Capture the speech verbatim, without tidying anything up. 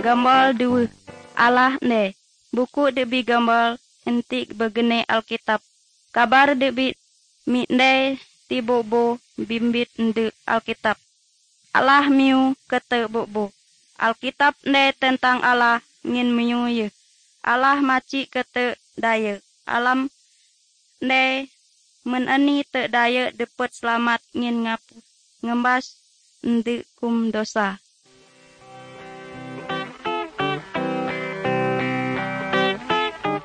Gambar dua Allah ne. Buku debi gambar entik begene Alkitab. Kabar debi mitne ti bobo bimbit ende Alkitab. Allah miu kete bobo. Alkitab ne tentang Allah ngin miu ye. Allah maci kete daya. Alam ne menani te daya dapat selamat ngin ngapu ngembas ende kum dosa.